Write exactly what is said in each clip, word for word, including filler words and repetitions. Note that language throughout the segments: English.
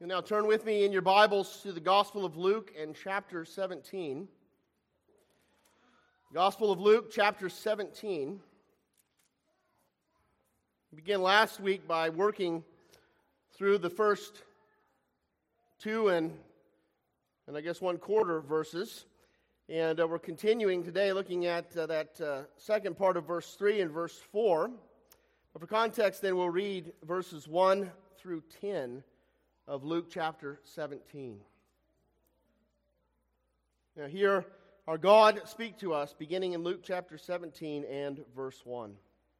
And now turn with me in your Bibles to the Gospel of Luke and chapter seventeen. Gospel of Luke, chapter seventeen. We began last week by working through the first two and, and I guess one quarter verses. And uh, we're continuing today looking at uh, that uh, second part of verse three and verse four. But for context, then we'll read verses one through ten of Luke chapter seventeen. Now hear our God speak to us beginning in Luke chapter seventeen and verse one.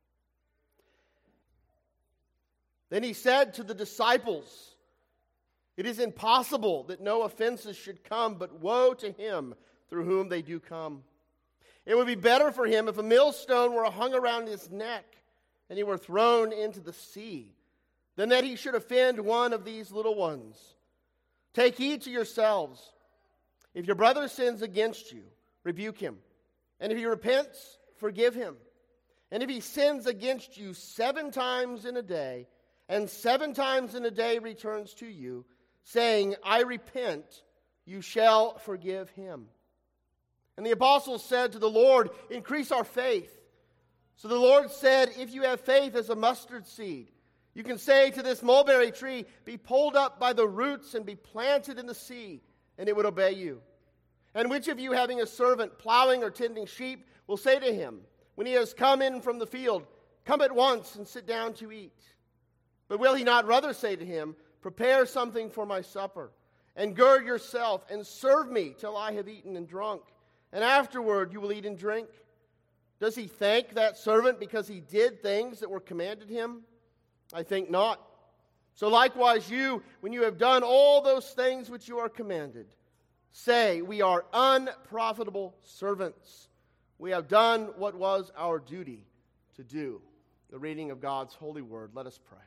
Then he said to the disciples, "It is impossible that no offenses should come, but woe to him through whom they do come. It would be better for him if a millstone were hung around his neck and he were thrown into the sea, than that he should offend one of these little ones. Take heed to yourselves. If your brother sins against you, rebuke him. And if he repents, forgive him. And if he sins against you seven times in a day, and seven times in a day returns to you, saying, 'I repent,' you shall forgive him." And the apostles said to the Lord, "Increase our faith." So the Lord said, "If you have faith as a mustard seed, you can say to this mulberry tree, 'Be pulled up by the roots and be planted in the sea,' and it would obey you. And which of you, having a servant plowing or tending sheep, will say to him, when he has come in from the field, 'Come at once and sit down to eat'? But will he not rather say to him, 'Prepare something for my supper, and gird yourself, and serve me till I have eaten and drunk, and afterward you will eat and drink'? Does he thank that servant because he did things that were commanded him? I think not. So likewise you, when you have done all those things which you are commanded, say, 'We are unprofitable servants. We have done what was our duty to do.'" The reading of God's holy word. Let us pray.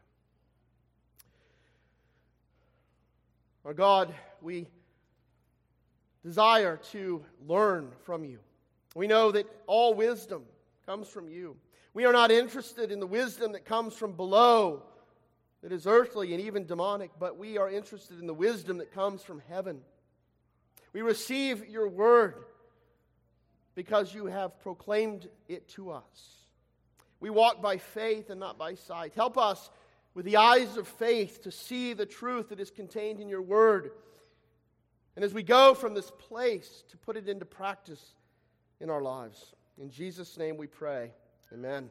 Our God, we desire to learn from you. We know that all wisdom comes from you. We are not interested in the wisdom that comes from below, that is earthly and even demonic, but we are interested in the wisdom that comes from heaven. We receive your word because you have proclaimed it to us. We walk by faith and not by sight. Help us with the eyes of faith to see the truth that is contained in your word. And as we go from this place, to put it into practice in our lives. In Jesus' name we pray. Amen.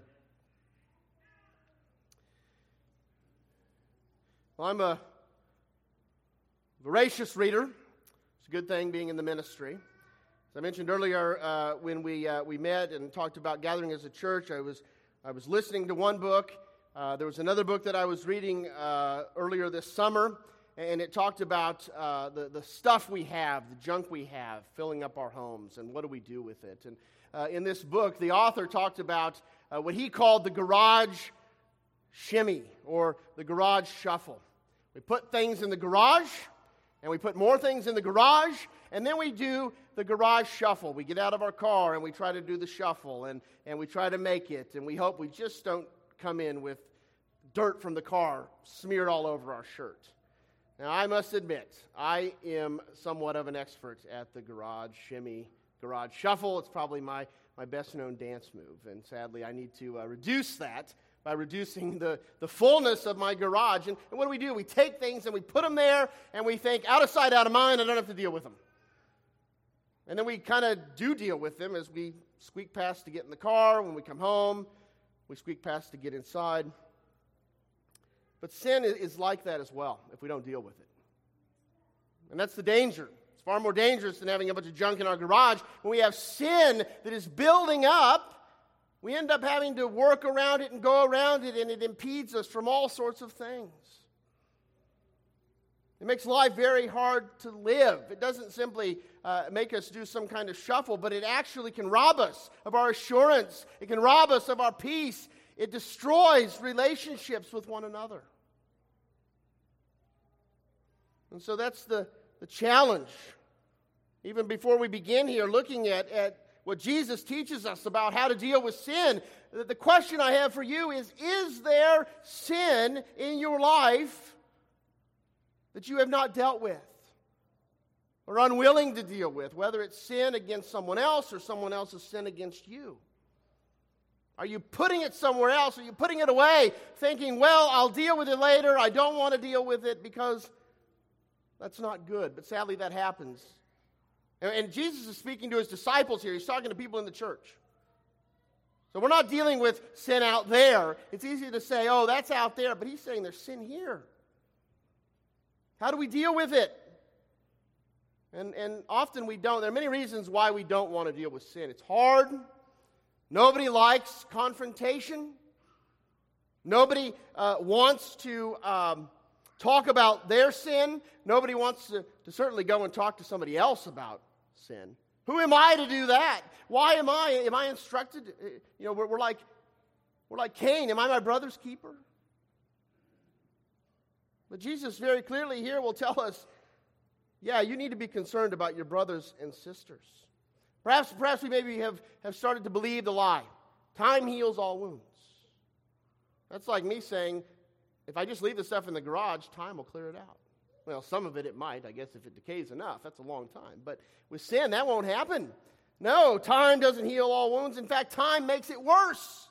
Well, I'm a voracious reader. It's a good thing being in the ministry. As I mentioned earlier, uh, when we uh, we met and talked about gathering as a church, I was I was listening to one book. Uh, there was another book that I was reading uh, earlier this summer, and it talked about uh, the, the stuff we have, the junk we have, filling up our homes, and what do we do with it. And uh, in this book, the author talked about uh, what he called the garage shimmy, or the garage shuffle. We put things in the garage, and we put more things in the garage, and then we do the garage shuffle. We get out of our car, and we try to do the shuffle, and, and we try to make it, and we hope we just don't come in with dirt from the car smeared all over our shirt. Now, I must admit, I am somewhat of an expert at the garage shimmy, garage shuffle. It's probably my, my best-known dance move, and sadly, I need to uh, reduce that by reducing the, the fullness of my garage. And, and what do we do? We take things and we put them there, and we think, out of sight, out of mind, I don't have to deal with them. And then we kind of do deal with them as we squeak past to get in the car. When we come home, we squeak past to get inside. But sin is like that as well, if we don't deal with it. And that's the danger. It's far more dangerous than having a bunch of junk in our garage. When we have sin that is building up, we end up having to work around it and go around it, and it impedes us from all sorts of things. It makes life very hard to live. It doesn't simply uh, make us do some kind of shuffle, but it actually can rob us of our assurance. It can rob us of our peace. It destroys relationships with one another. And so that's the, the challenge. Even before we begin here, looking at, at what Jesus teaches us about how to deal with sin, the question I have for you is, is there sin in your life that you have not dealt with or unwilling to deal with, whether it's sin against someone else or someone else's sin against you? Are you putting it somewhere else? Are you putting it away, thinking, well, I'll deal with it later. I don't want to deal with it because that's not good. But sadly, that happens. And, and Jesus is speaking to his disciples here. He's talking to people in the church. So we're not dealing with sin out there. It's easy to say, oh, that's out there. But he's saying there's sin here. How do we deal with it? And, and often we don't. There are many reasons why we don't want to deal with sin. It's hard. Nobody likes confrontation. Nobody uh, wants to um, talk about their sin. Nobody wants to, to certainly go and talk to somebody else about sin. Who am I to do that? Why am I? Am I instructed? You know, we're, we're like we're like Cain. Am I my brother's keeper? But Jesus very clearly here will tell us, yeah, you need to be concerned about your brothers and sisters. Perhaps, perhaps we maybe have, have started to believe the lie. Time heals all wounds. That's like me saying, if I just leave the stuff in the garage, time will clear it out. Well, some of it it might, I guess, if it decays enough. That's a long time. But with sin, that won't happen. No, time doesn't heal all wounds. In fact, time makes it worse.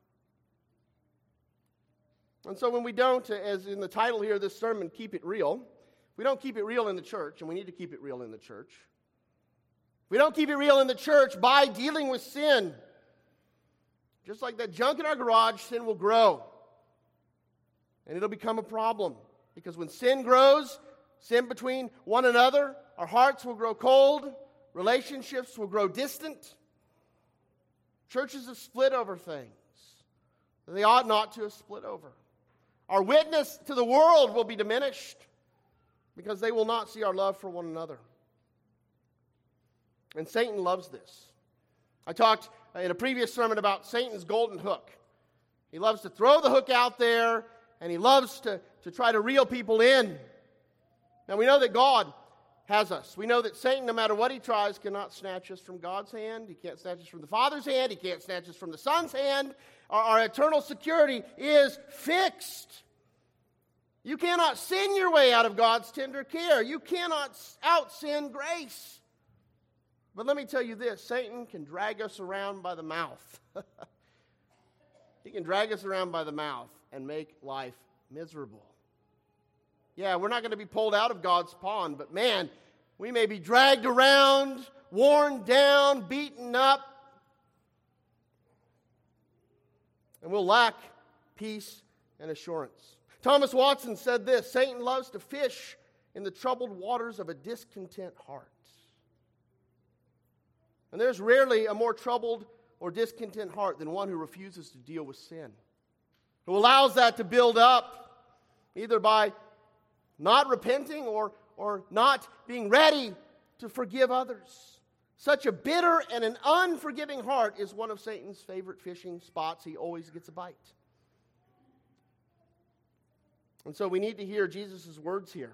And so when we don't, as in the title here of this sermon, keep it real, we don't keep it real in the church, and we need to keep it real in the church. We don't keep it real in the church by dealing with sin. Just like that junk in our garage, sin will grow. And it'll become a problem. Because when sin grows, sin between one another, our hearts will grow cold, relationships will grow distant. Churches have split over things that they ought not to have split over. Our witness to the world will be diminished because they will not see our love for one another. And Satan loves this. I talked in a previous sermon about Satan's golden hook. He loves to throw the hook out there, and he loves to, to try to reel people in. Now, we know that God has us. We know that Satan, no matter what he tries, cannot snatch us from God's hand. He can't snatch us from the Father's hand. He can't snatch us from the Son's hand. Our, our eternal security is fixed. You cannot sin your way out of God's tender care. You cannot out-sin grace. But let me tell you this, Satan can drag us around by the mouth. He can drag us around by the mouth and make life miserable. Yeah, we're not going to be pulled out of God's pond, but man, we may be dragged around, worn down, beaten up, and we'll lack peace and assurance. Thomas Watson said this, Satan loves to fish in the troubled waters of a discontent heart. And there's rarely a more troubled or discontent heart than one who refuses to deal with sin, who allows that to build up, either by not repenting or, or not being ready to forgive others. Such a bitter and an unforgiving heart is one of Satan's favorite fishing spots. He always gets a bite. And so we need to hear Jesus' words here.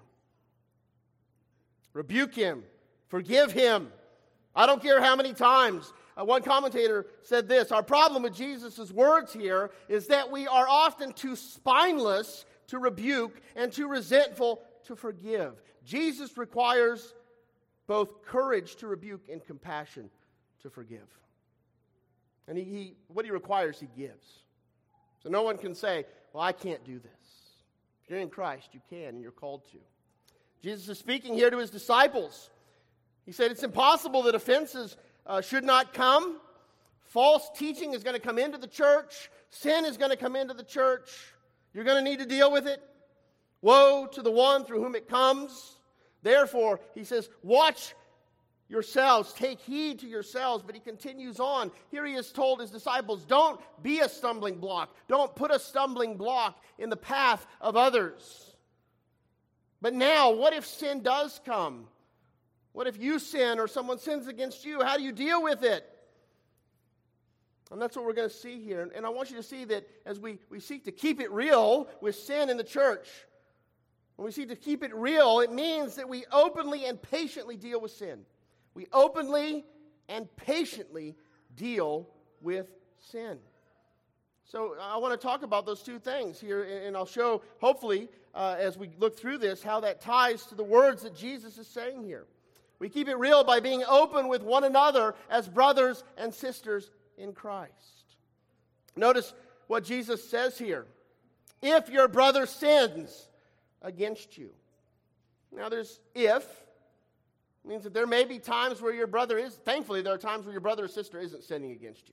Rebuke him. Forgive him. I don't care how many times. Uh, one commentator said this, our problem with Jesus' words here is that we are often too spineless to rebuke and too resentful to forgive. Jesus requires both courage to rebuke and compassion to forgive. And he, he, what he requires, he gives. So no one can say, well, I can't do this. If you're in Christ, you can and you're called to. Jesus is speaking here to his disciples. He said it's impossible that offenses uh, should not come. False teaching is going to come into the church. Sin is going to come into the church. You're going to need to deal with it. Woe to the one through whom it comes. Therefore, he says, watch yourselves, take heed to yourselves. But he continues on. Here he has told his disciples, don't be a stumbling block. Don't put a stumbling block in the path of others. But now, what if sin does come? What if you sin or someone sins against you? How do you deal with it? And that's what we're going to see here. And I want you to see that as we, we seek to keep it real with sin in the church, when we seek to keep it real, it means that we openly and patiently deal with sin. We openly and patiently deal with sin. So I want to talk about those two things here, and I'll show, hopefully, uh, as we look through this, how that ties to the words that Jesus is saying here. We keep it real by being open with one another as brothers and sisters in Christ. Notice what Jesus says here. If your brother sins against you. Now there's if. It means that there may be times where your brother is, thankfully there are times where your brother or sister isn't sinning against you.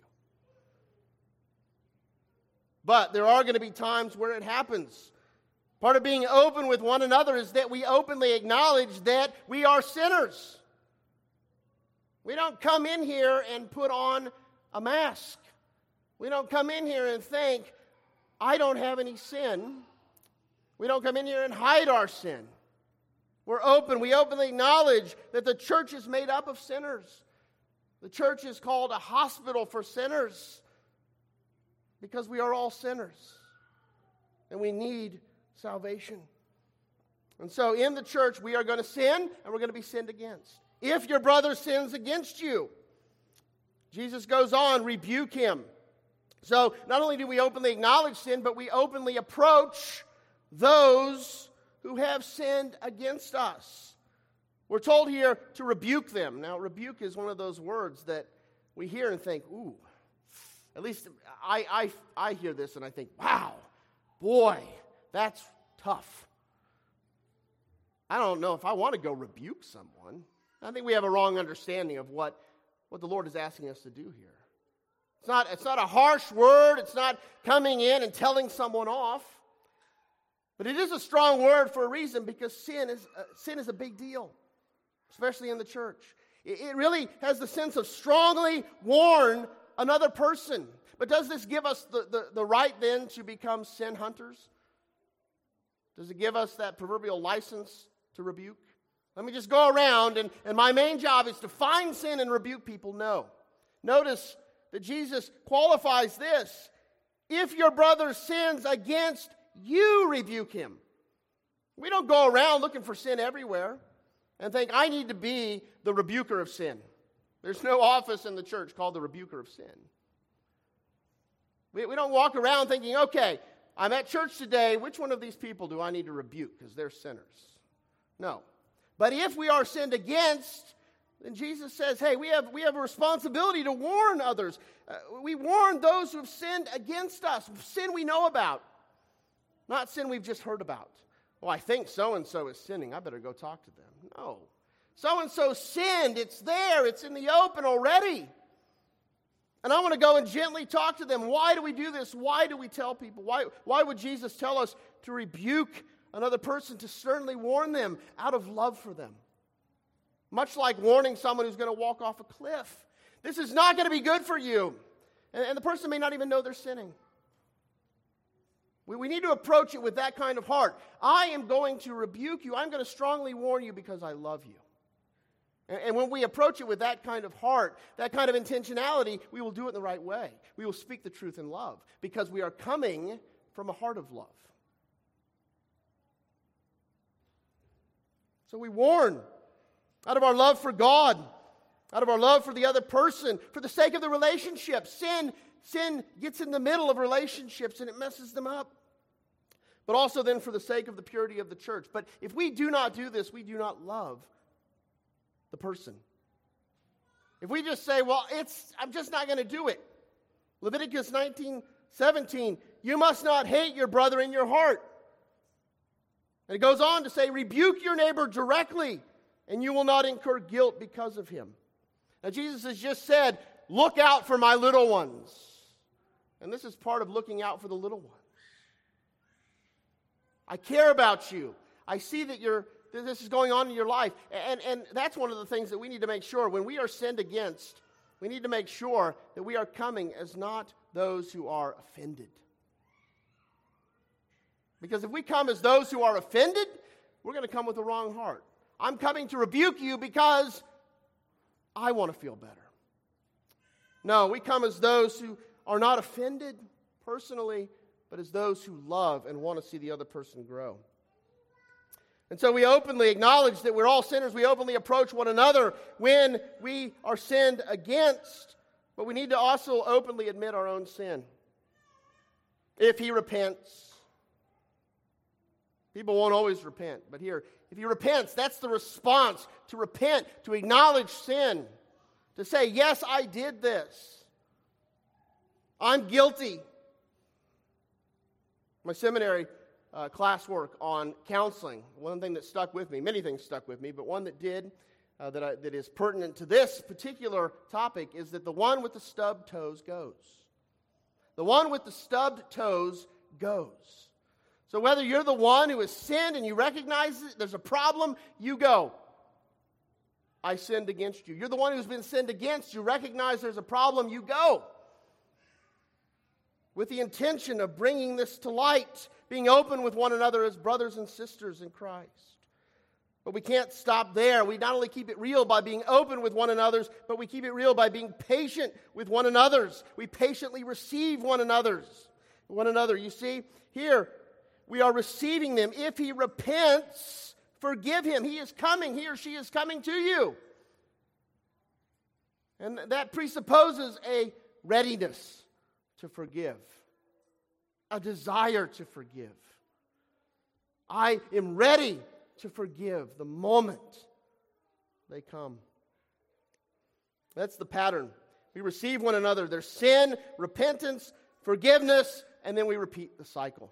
But there are going to be times where it happens. Part of being open with one another is that we openly acknowledge that we are sinners. We don't come in here and put on a mask. We don't come in here and think, I don't have any sin. We don't come in here and hide our sin. We're open. We openly acknowledge that the church is made up of sinners. The church is called a hospital for sinners because we are all sinners and we need salvation. And so in the church, we are going to sin and we're going to be sinned against. If your brother sins against you, Jesus goes on, rebuke him. So not only do we openly acknowledge sin, but we openly approach those who have sinned against us. We're told here to rebuke them. Now, rebuke is one of those words that we hear and think, ooh, at least I, I, I hear this and I think, wow, boy, that's tough. I don't know if I want to go rebuke someone. I think we have a wrong understanding of what, what the Lord is asking us to do here. It's not, it's not a harsh word. It's not coming in and telling someone off. But it is a strong word for a reason, because sin is, uh, sin is a big deal, especially in the church. It, it really has the sense of strongly warn another person. But does this give us the, the, the right then to become sin hunters? Does it give us that proverbial license to rebuke? Let me just go around and, and my main job is to find sin and rebuke people? No. Notice that Jesus qualifies this. If your brother sins against you, rebuke him. We don't go around looking for sin everywhere and think, I need to be the rebuker of sin. There's no office in the church called the rebuker of sin. We, we don't walk around thinking, okay, I'm at church today. Which one of these people do I need to rebuke because they're sinners? No. But if we are sinned against, then Jesus says, hey, we have, we have a responsibility to warn others. Uh, we warn those who have sinned against us. Sin we know about. Not sin we've just heard about. Well, I think so-and-so is sinning. I better go talk to them. No. So-and-so sinned. It's there. It's in the open already. And I want to go and gently talk to them. Why do we do this? Why do we tell people? Why, why would Jesus tell us to rebuke another person, to sternly warn them out of love for them? Much like warning someone who's going to walk off a cliff. This is not going to be good for you. And, and the person may not even know they're sinning. We, we need to approach it with that kind of heart. I am going to rebuke you. I'm going to strongly warn you because I love you. And, and when we approach it with that kind of heart, that kind of intentionality, we will do it in the right way. We will speak the truth in love because we are coming from a heart of love. So we warn out of our love for God, out of our love for the other person, for the sake of the relationship. Sin, sin gets in the middle of relationships and it messes them up. But also then for the sake of the purity of the church. But if we do not do this, we do not love the person. If we just say, well, it's I'm just not going to do it. Leviticus nineteen seventeen, you must not hate your brother in your heart. And it goes on to say, rebuke your neighbor directly, and you will not incur guilt because of him. Now, Jesus has just said, look out for my little ones. And this is part of looking out for the little ones. I care about you. I see that you're, that this is going on in your life. And, and that's one of the things that we need to make sure. When we are sinned against, we need to make sure that we are coming as not those who are offended. Because if we come as those who are offended, we're going to come with the wrong heart. I'm coming to rebuke you because I want to feel better. No, we come as those who are not offended personally, but as those who love and want to see the other person grow. And so we openly acknowledge that we're all sinners. We openly approach one another when we are sinned against, but we need to also openly admit our own sin. if he repents. People won't always repent, but here, if he repents, that's the response. To repent, to acknowledge sin, to say, yes, I did this. I'm guilty. My seminary uh, classwork on counseling, one thing that stuck with me, many things stuck with me, but one that did, uh, that, I, that is pertinent to this particular topic, is that the one with the stubbed toes goes. The one with the stubbed toes goes. So whether you're the one who has sinned and you recognize it, there's a problem, you go. I sinned against you. You're the one who's been sinned against, you recognize there's a problem, you go. With the intention of bringing this to light, being open with one another as brothers and sisters in Christ. But we can't stop there. We not only keep it real by being open with one another's, but we keep it real by being patient with one another's. We patiently receive one another's. One another. You see, here we are receiving them. If he repents, forgive him. He is coming. He or she is coming to you. And that presupposes a readiness to forgive. A desire to forgive. I am ready to forgive the moment they come. That's the pattern. We receive one another. There's sin, repentance, forgiveness, and then we repeat the cycle.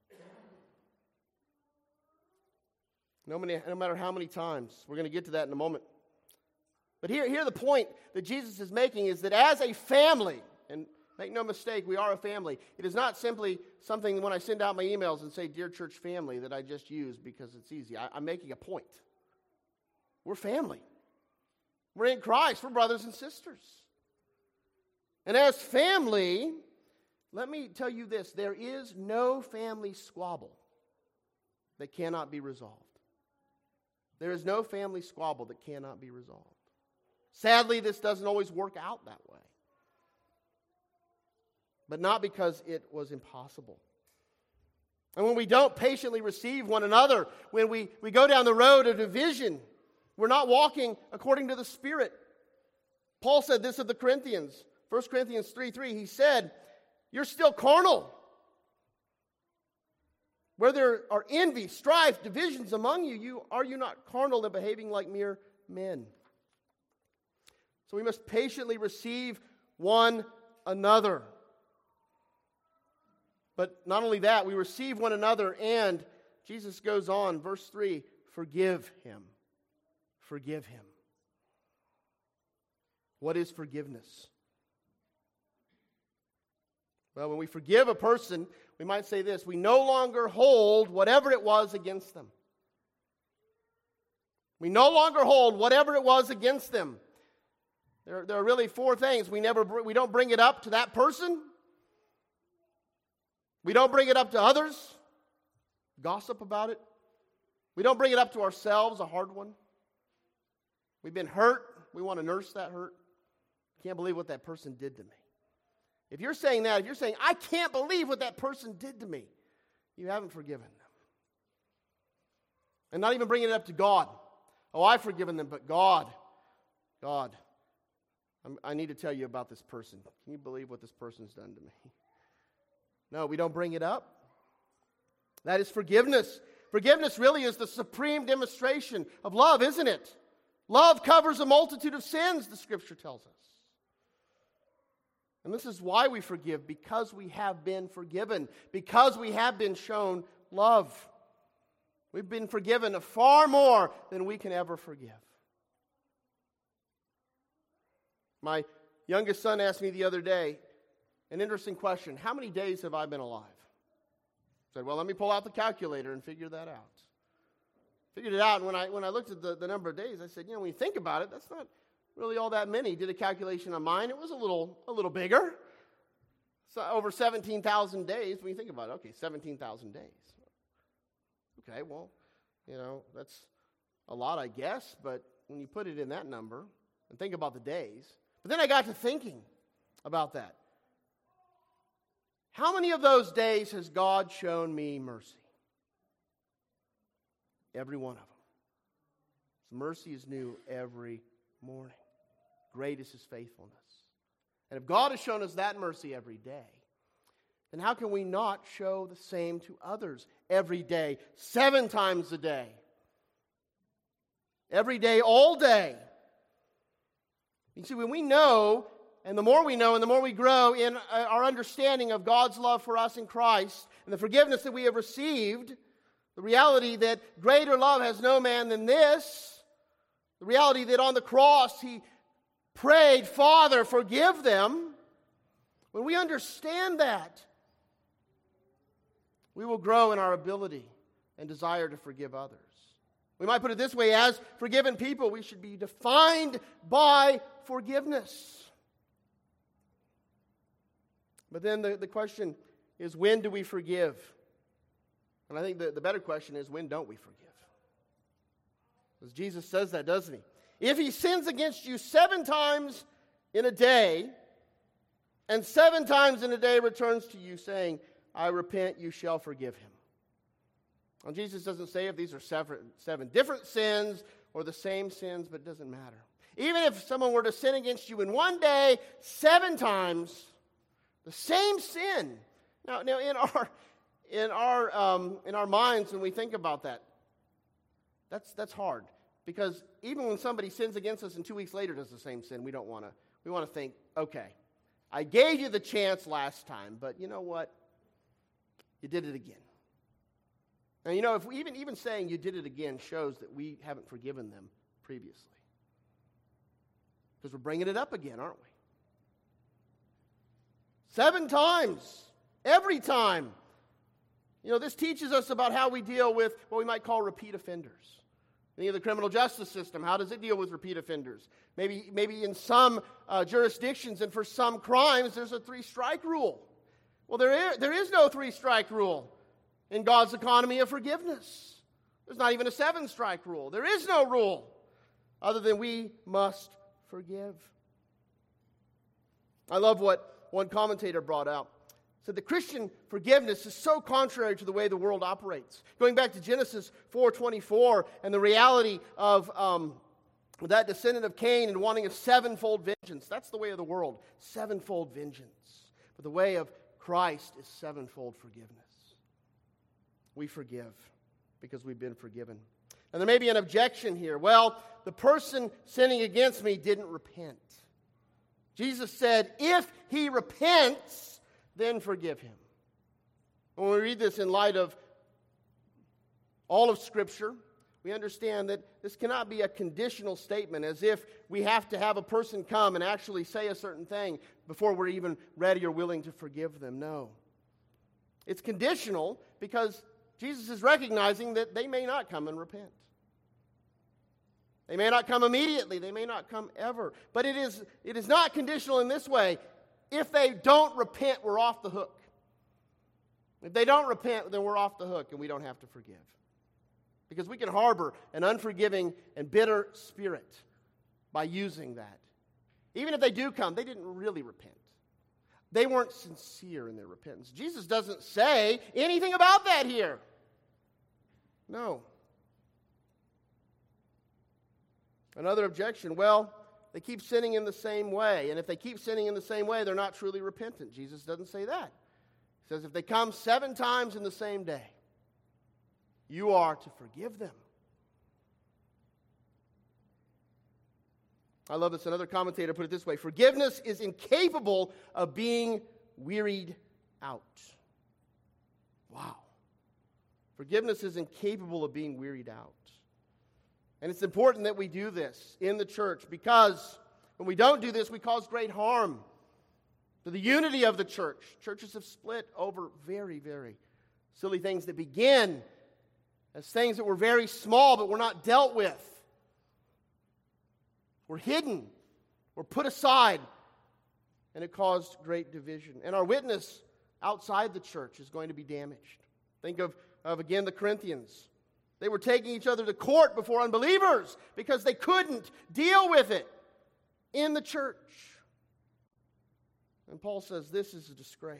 No, many, no matter how many times. We're going to get to that in a moment. But here, here the point that Jesus is making is that as a family, and make no mistake, we are a family. It is not simply something when I send out my emails and say, Dear Church Family, that I just use because it's easy. I, I'm making a point. We're family. We're in Christ. We're brothers and sisters. And as family, let me tell you this. There is no family squabble that cannot be resolved. There is no family squabble that cannot be resolved. Sadly, this doesn't always work out that way. But not because it was impossible. And when we don't patiently receive one another, when we, we go down the road of division, we're not walking according to the Spirit. Paul said this of the Corinthians. First Corinthians three three, he said, you're still carnal. Where there are envy, strife, divisions among you, you are you not carnal and behaving like mere men? So we must patiently receive one another. But not only that, we receive one another, and Jesus goes on, verse three, forgive him. Forgive him. What is forgiveness? Well, when we forgive a person, we might say this, we no longer hold whatever it was against them. We no longer hold whatever it was against them. There, there are really four things. We never, we don't bring it up to that person. We don't bring it up to others. Gossip about it. We don't bring it up to ourselves, a hard one. We've been hurt. We want to nurse that hurt. Can't believe what that person did to me. If you're saying that, if you're saying, I can't believe what that person did to me, you haven't forgiven them. And not even bringing it up to God. Oh, I've forgiven them, but God, God, I'm, I need to tell you about this person. Can you believe what this person's done to me? No, we don't bring it up. That is forgiveness. Forgiveness really is the supreme demonstration of love, isn't it? Love covers a multitude of sins, the Scripture tells us. And this is why we forgive, because we have been forgiven, because we have been shown love. We've been forgiven far more than we can ever forgive. My youngest son asked me the other day an interesting question. How many days have I been alive? I said, well, let me pull out the calculator and figure that out. Figured it out, and when I when I looked at the, the number of days, I said, you know, when you think about it, that's not really all that many. Did a calculation on mine. It was a little a little bigger. So over seventeen thousand days, when you think about it, okay, seventeen thousand days. Okay, well, you know, that's a lot, I guess, but when you put it in that number and think about the days, but then I got to thinking about that. How many of those days has God shown me mercy? Every one of them. His mercy is new every morning. Great is His faithfulness. And if God has shown us that mercy every day, then how can we not show the same to others every day, seven times a day? Every day, all day. You see, when we know, and the more we know and the more we grow in our understanding of God's love for us in Christ and the forgiveness that we have received, the reality that greater love has no man than this, the reality that on the cross He prayed, Father, forgive them. When we understand that, we will grow in our ability and desire to forgive others. We might put it this way: as forgiven people, we should be defined by forgiveness. But then the, the question is, when do we forgive? And I think the, the better question is, when don't we forgive? Because Jesus says that, doesn't He? If he sins against you seven times in a day, and seven times in a day returns to you saying, I repent, you shall forgive him. Well, Jesus doesn't say if these are seven, seven different sins or the same sins, but it doesn't matter. Even if someone were to sin against you in one day, seven times, the same sin. Now, now in our in our um, in our minds, when we think about that, that's that's hard, because even when somebody sins against us and two weeks later does the same sin, we don't want to. We want to think, okay, I gave you the chance last time, but you know what? You did it again. Now, you know, if we even, even saying you did it again shows that we haven't forgiven them previously. Because we're bringing it up again, aren't we? Seven times. Every time. You know, this teaches us about how we deal with what we might call repeat offenders. Think of the criminal justice system. How does it deal with repeat offenders? Maybe, maybe in some uh, jurisdictions and for some crimes, there's a three-strike rule. Well, there is, there is no three-strike rule in God's economy of forgiveness. There's not even a seven-strike rule. There is no rule other than we must forgive. I love what one commentator brought out. He said the Christian forgiveness is so contrary to the way the world operates. Going back to Genesis four twenty-four and the reality of um, that descendant of Cain and wanting a sevenfold vengeance. That's the way of the world, sevenfold vengeance. But the way of Christ is sevenfold forgiveness. We forgive because we've been forgiven. And there may be an objection here. Well, the person sinning against me didn't repent. Jesus said, if he repents, then forgive him. When we read this in light of all of Scripture, we understand that this cannot be a conditional statement, as if we have to have a person come and actually say a certain thing before we're even ready or willing to forgive them. No. It's conditional because Jesus is recognizing that they may not come and repent. They may not come immediately. They may not come ever. But it is, it is not conditional in this way. If they don't repent, we're off the hook. If they don't repent, then we're off the hook and we don't have to forgive. Because we can harbor an unforgiving and bitter spirit by using that. Even if they do come, they didn't really repent. They weren't sincere in their repentance. Jesus doesn't say anything about that here. No. Another objection, well, they keep sinning in the same way. And if they keep sinning in the same way, they're not truly repentant. Jesus doesn't say that. He says if they come seven times in the same day, you are to forgive them. I love this. Another commentator put it this way: forgiveness is incapable of being wearied out. Wow. Forgiveness is incapable of being wearied out. And it's important that we do this in the church, because when we don't do this, we cause great harm to the unity of the church. Churches have split over very, very silly things that begin as things that were very small but were not dealt with. Were hidden, were put aside, and it caused great division. And our witness outside the church is going to be damaged. Think of, of again, the Corinthians. They were taking each other to court before unbelievers because they couldn't deal with it in the church. And Paul says this is a disgrace.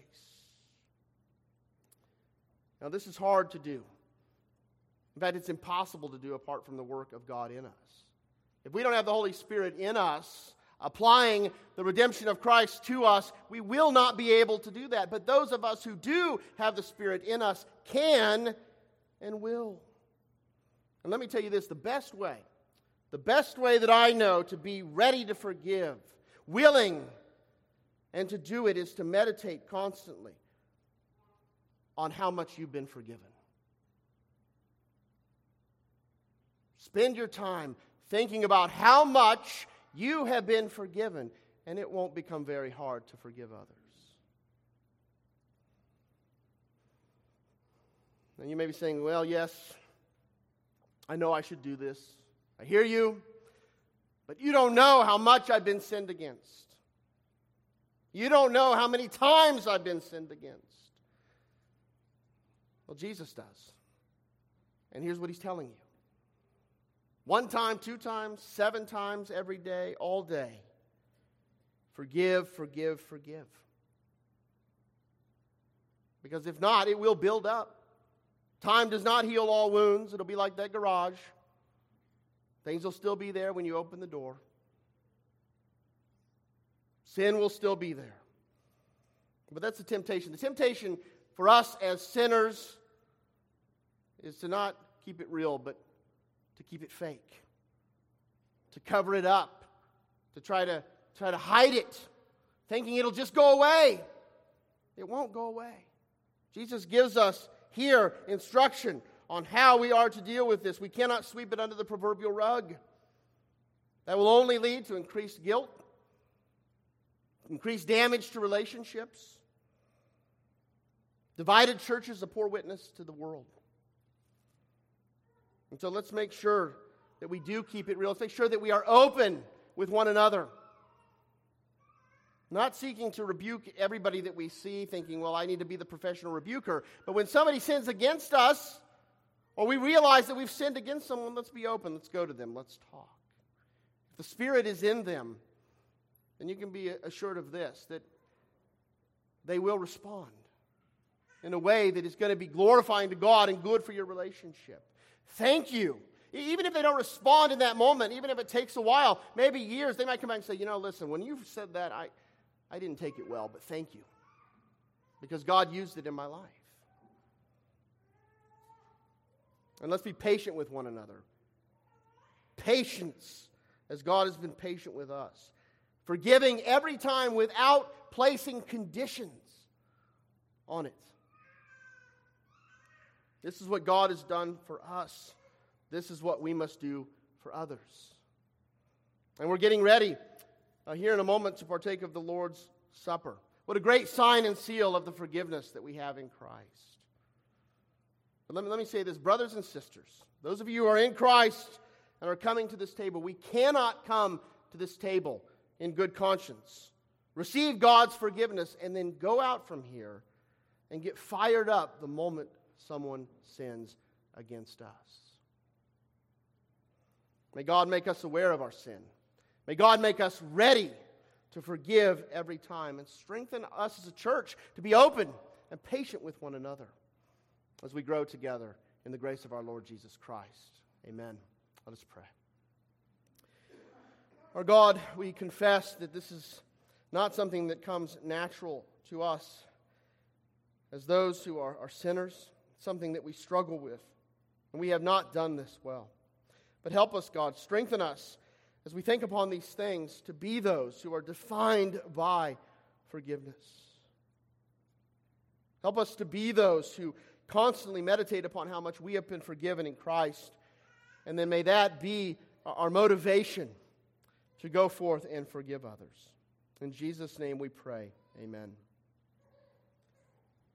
Now, this is hard to do. In fact, it's impossible to do apart from the work of God in us. If we don't have the Holy Spirit in us, applying the redemption of Christ to us, we will not be able to do that. But those of us who do have the Spirit in us can and will. And let me tell you this, the best way, the best way that I know to be ready to forgive, willing, and to do it is to meditate constantly on how much you've been forgiven. Spend your time thinking about how much you have been forgiven, and it won't become very hard to forgive others. And you may be saying, well, yes, I know I should do this. I hear you, but you don't know how much I've been sinned against. You don't know how many times I've been sinned against. Well, Jesus does. And here's what he's telling you. One time, two times, seven times every day, all day. Forgive, forgive, forgive. Because if not, it will build up. Time does not heal all wounds. It'll be like that garage. Things will still be there when you open the door. Sin will still be there. But that's the temptation. The temptation for us as sinners is to not keep it real, but to keep it fake, to cover it up, to try to try to hide it, thinking it'll just go away. It won't go away. Jesus gives us here instruction on how we are to deal with this. We cannot sweep it under the proverbial rug. That will only lead to increased guilt, increased damage to relationships. Divided churches, a poor witness to the world. And so let's make sure that we do keep it real. Let's make sure that we are open with one another. Not seeking to rebuke everybody that we see, thinking, well, I need to be the professional rebuker. But when somebody sins against us, or we realize that we've sinned against someone, let's be open. Let's go to them. Let's talk. If the Spirit is in them, then you can be assured of this, that they will respond in a way that is going to be glorifying to God and good for your relationship. Thank you. Even if they don't respond in that moment, even if it takes a while, maybe years, they might come back and say, you know, listen, when you said that, I, I didn't take it well, but thank you. Because God used it in my life. And let's be patient with one another. Patience, as God has been patient with us. Forgiving every time without placing conditions on it. This is what God has done for us. This is what we must do for others. And we're getting ready uh, here in a moment to partake of the Lord's Supper. What a great sign and seal of the forgiveness that we have in Christ. But let me, let me say this, brothers and sisters, those of you who are in Christ and are coming to this table, we cannot come to this table in good conscience, receive God's forgiveness, and then go out from here and get fired up the moment someone sins against us. May God make us aware of our sin. May God make us ready to forgive every time and strengthen us as a church to be open and patient with one another as we grow together in the grace of our Lord Jesus Christ. Amen. Let us pray. Our God, we confess that this is not something that comes natural to us as those who are, are sinners. It's something that we struggle with, and we have not done this well. But help us, God, strengthen us as we think upon these things to be those who are defined by forgiveness. Help us to be those who constantly meditate upon how much we have been forgiven in Christ, and then may that be our motivation to go forth and forgive others. In Jesus' name we pray. Amen.